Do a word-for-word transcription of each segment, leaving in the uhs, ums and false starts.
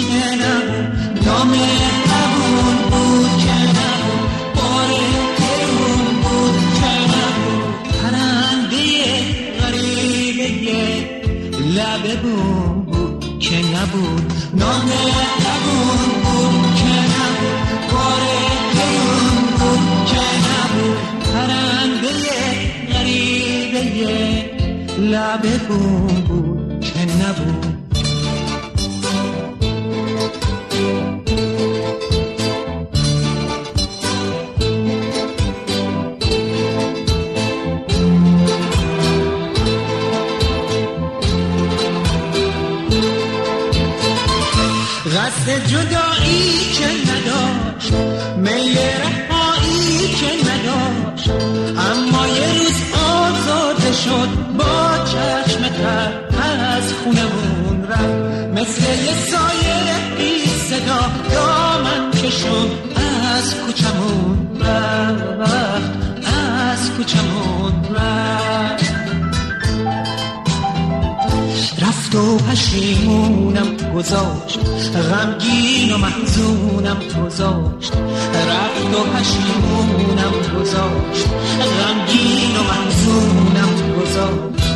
که نبود، نامهربون بود که نبود، بار گرون بود که نبود، پرنده غریبه لب بوم بود که نبود، نامهربون بود که نبود، بار گرون بود که نبود، پرنده غریبه لب بوم بود که نبود. قصد جدایی که نداشت، میل رهایی که نداشت، اما یه روز آزاده شد، با چشم تر از خونمون رفت، مثل یه سایه بی صدا دامن کشون از کوچمون رفت، از کوچمون رفت. رفت و پشیمونم گذاشت، غمگین و محزونم گذاشت، رفت و پشیمونم گذاشت، غمگین و محزونم گذاشت.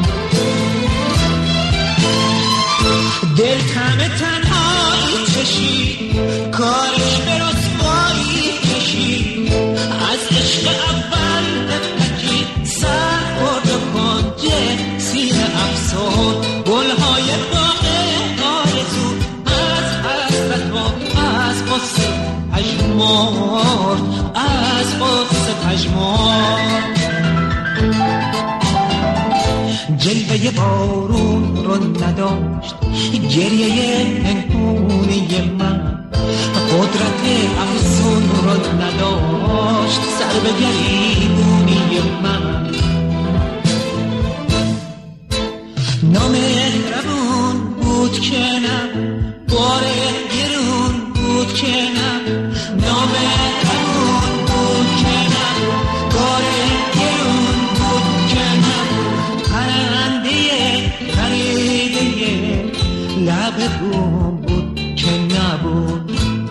دل کم تنهایی چشید، کارش به رسوایی کشید، از عشق اول نپکید، سر خورد و کنجه سینه افسون، گلهای باغ آرزو از حسرت و از غصه پژمرد، از غصه پژمرد. جلوه بارون رو نداشت، گریه پنهونی من، قدرت افسون رو نداشت، سر به گریبونی من. نامهربون بود که نه، بار گرون بود که نه، نامهربون بود که نه، بار گرون بود که نه، پرنده غریبه لب بوم بود که نبود.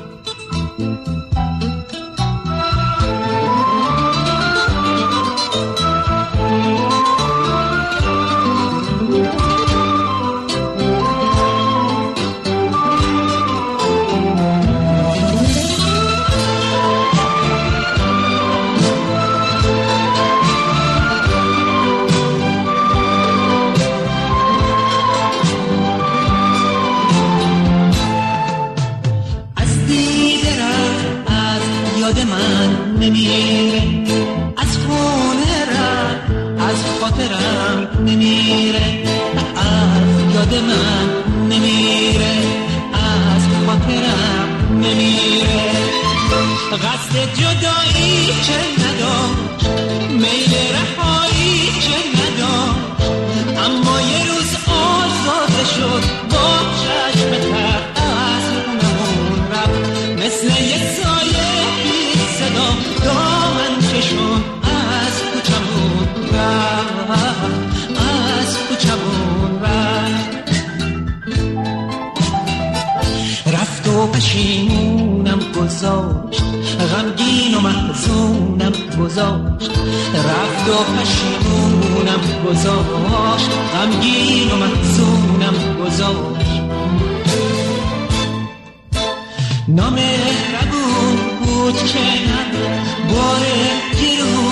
از خونه رفت، از خاطرم نمیره، از یاد من نمیره، از خاطرم نمیره. قصد جدایی که نداشت، میل رهایی که نداشت، اما یه روز آزاده شد، با چشم تر از خونمون رفت، مثل یه سایه صدا دامن کشون از کوچمون رفت، از کوچمون رفت. رفت و پشیمونم گذاشت، غمگین و محزونم گذاشت، رفت و پشیمونم گذاشت، غمگین و محزونم گذاشت. نامهربون بود که نه، بار گرون